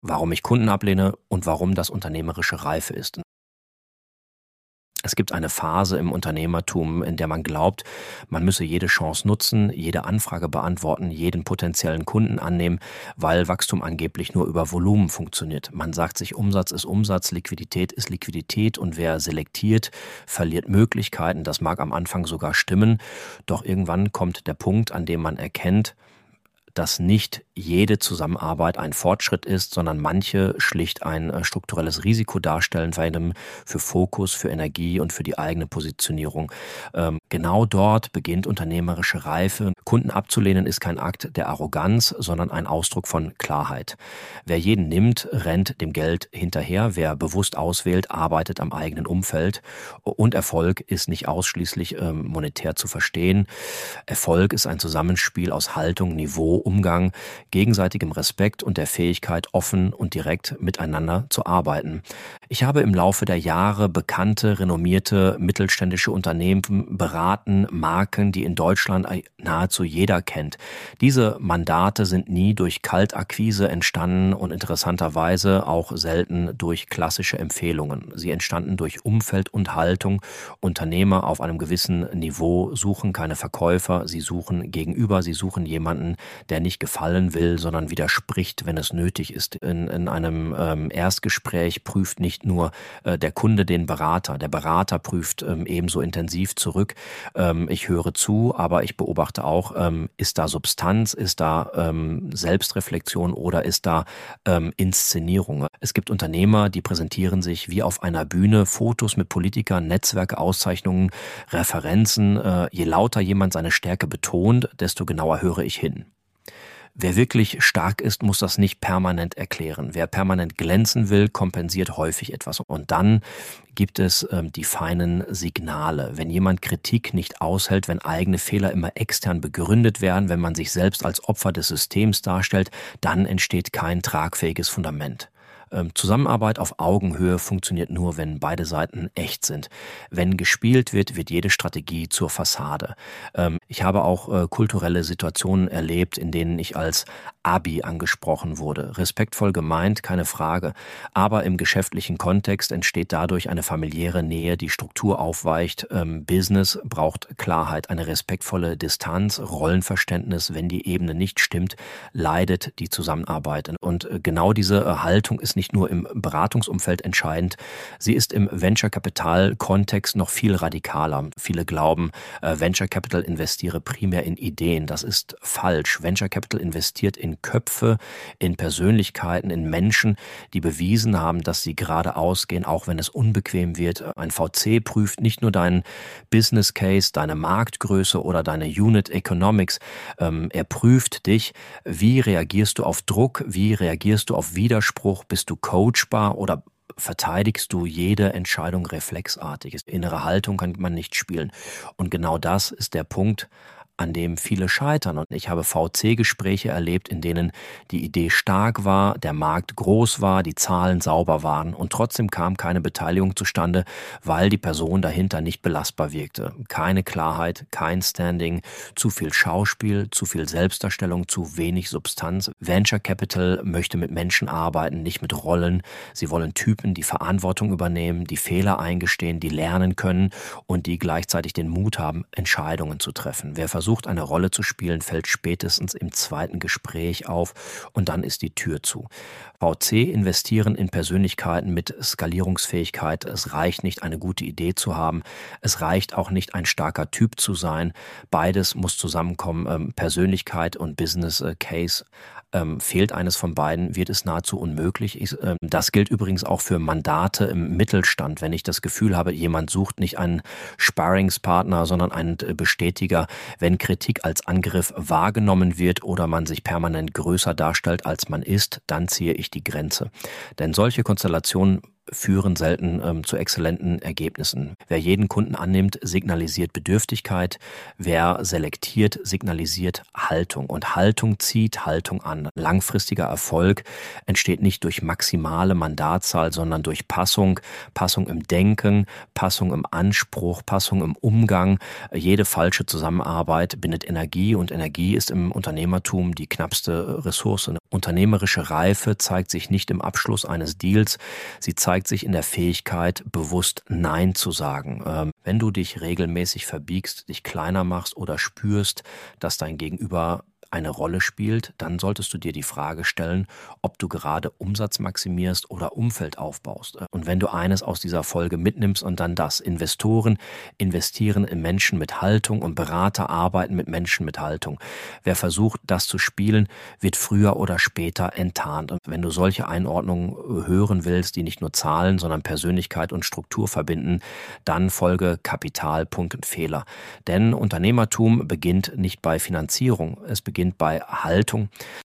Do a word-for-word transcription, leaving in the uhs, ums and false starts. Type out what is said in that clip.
Warum ich Kunden ablehne und warum das unternehmerische Reife ist. Es gibt eine Phase im Unternehmertum, in der man glaubt, man müsse jede Chance nutzen, jede Anfrage beantworten, jeden potenziellen Kunden annehmen, weil Wachstum angeblich nur über Volumen funktioniert. Man sagt sich, Umsatz ist Umsatz, Liquidität ist Liquidität und wer selektiert, verliert Möglichkeiten. Das mag am Anfang sogar stimmen, doch irgendwann kommt der Punkt, an dem man erkennt, dass nicht jede Zusammenarbeit ein Fortschritt ist, sondern manche schlicht ein äh, strukturelles Risiko darstellen für, einem, für Fokus, für Energie und für die eigene Positionierung. Ähm, genau dort beginnt unternehmerische Reife. Kunden abzulehnen ist kein Akt der Arroganz, sondern ein Ausdruck von Klarheit. Wer jeden nimmt, rennt dem Geld hinterher. Wer bewusst auswählt, arbeitet am eigenen Umfeld. Und Erfolg ist nicht ausschließlich ähm, monetär zu verstehen. Erfolg ist ein Zusammenspiel aus Haltung, Niveau, Umgang, gegenseitigem Respekt und der Fähigkeit, offen und direkt miteinander zu arbeiten. Ich habe im Laufe der Jahre bekannte, renommierte mittelständische Unternehmen beraten, Marken, die in Deutschland nahezu jeder kennt. Diese Mandate sind nie durch Kaltakquise entstanden und interessanterweise auch selten durch klassische Empfehlungen. Sie entstanden durch Umfeld und Haltung. Unternehmer auf einem gewissen Niveau suchen keine Verkäufer, sie suchen Gegenüber, sie suchen jemanden, der nicht gefallen will, sondern widerspricht, wenn es nötig ist. In, in einem ähm, Erstgespräch prüft nicht nur äh, der Kunde den Berater, der Berater prüft ähm, ebenso intensiv zurück. Ähm, ich höre zu, aber ich beobachte auch, ähm, ist da Substanz, ist da ähm, Selbstreflexion oder ist da ähm, Inszenierung. Es gibt Unternehmer, die präsentieren sich wie auf einer Bühne, Fotos mit Politikern, Netzwerke, Auszeichnungen, Referenzen. Äh, je lauter jemand seine Stärke betont, desto genauer höre ich hin. Wer wirklich stark ist, muss das nicht permanent erklären. Wer permanent glänzen will, kompensiert häufig etwas. Und dann gibt es ähm, die feinen Signale. Wenn jemand Kritik nicht aushält, wenn eigene Fehler immer extern begründet werden, wenn man sich selbst als Opfer des Systems darstellt, dann entsteht kein tragfähiges Fundament. Zusammenarbeit auf Augenhöhe funktioniert nur, wenn beide Seiten echt sind. Wenn gespielt wird, wird jede Strategie zur Fassade. Ich habe auch kulturelle Situationen erlebt, in denen ich als Abi angesprochen wurde. Respektvoll gemeint, keine Frage. Aber im geschäftlichen Kontext entsteht dadurch eine familiäre Nähe, die Struktur aufweicht. Business braucht Klarheit, eine respektvolle Distanz, Rollenverständnis. Wenn die Ebene nicht stimmt, leidet die Zusammenarbeit. Und genau diese Haltung ist nicht nicht nur im Beratungsumfeld entscheidend, sie ist im Venture-Capital-Kontext noch viel radikaler. Viele glauben, Venture Capital investiere primär in Ideen. Das ist falsch. Venture Capital investiert in Köpfe, in Persönlichkeiten, in Menschen, die bewiesen haben, dass sie geradeaus gehen, auch wenn es unbequem wird. Ein V C prüft nicht nur deinen Business Case, deine Marktgröße oder deine Unit Economics. Er prüft dich, wie reagierst du auf Druck, wie reagierst du auf Widerspruch, bist du coachbar oder verteidigst du jede Entscheidung reflexartig. Innere Haltung kann man nicht spielen. Und genau das ist der Punkt, an dem viele scheitern. Und ich habe V C-Gespräche erlebt, in denen die Idee stark war, der Markt groß war, die Zahlen sauber waren und trotzdem kam keine Beteiligung zustande, weil die Person dahinter nicht belastbar wirkte. Keine Klarheit, kein Standing, zu viel Schauspiel, zu viel Selbstdarstellung, zu wenig Substanz. Venture Capital möchte mit Menschen arbeiten, nicht mit Rollen. Sie wollen Typen, die Verantwortung übernehmen, die Fehler eingestehen, die lernen können und die gleichzeitig den Mut haben, Entscheidungen zu treffen. Wer versucht, eine Rolle zu spielen, fällt spätestens im zweiten Gespräch auf und dann ist die Tür zu. V C investieren in Persönlichkeiten mit Skalierungsfähigkeit. Es reicht nicht, eine gute Idee zu haben. Es reicht auch nicht, ein starker Typ zu sein. Beides muss zusammenkommen. Persönlichkeit und Business Case. Ähm, fehlt eines von beiden, wird es nahezu unmöglich. Ich, ähm, das gilt übrigens auch für Mandate im Mittelstand. Wenn ich das Gefühl habe, jemand sucht nicht einen Sparringspartner, sondern einen Bestätiger, wenn Kritik als Angriff wahrgenommen wird oder man sich permanent größer darstellt, als man ist, dann ziehe ich die Grenze. Denn solche Konstellationen führen selten ähm, zu exzellenten Ergebnissen. Wer jeden Kunden annimmt, signalisiert Bedürftigkeit. Wer selektiert, signalisiert Haltung. Und Haltung zieht Haltung an. Langfristiger Erfolg entsteht nicht durch maximale Mandatzahl, sondern durch Passung. Passung im Denken, Passung im Anspruch, Passung im Umgang. Jede falsche Zusammenarbeit bindet Energie und Energie ist im Unternehmertum die knappste Ressource. Unternehmerische Reife zeigt sich nicht im Abschluss eines Deals, sie zeigt sich in der Fähigkeit, bewusst Nein zu sagen. Ähm, wenn du dich regelmäßig verbiegst, dich kleiner machst oder spürst, dass dein Gegenüber eine Rolle spielt, dann solltest du dir die Frage stellen, ob du gerade Umsatz maximierst oder Umfeld aufbaust. Und wenn du eines aus dieser Folge mitnimmst und dann das: Investoren investieren in Menschen mit Haltung und Berater arbeiten mit Menschen mit Haltung. Wer versucht, das zu spielen, wird früher oder später enttarnt. Und wenn du solche Einordnungen hören willst, die nicht nur Zahlen, sondern Persönlichkeit und Struktur verbinden, dann folge Kapital. Punkt Fehler. Denn Unternehmertum beginnt nicht bei Finanzierung, es beginnt bei Haltung.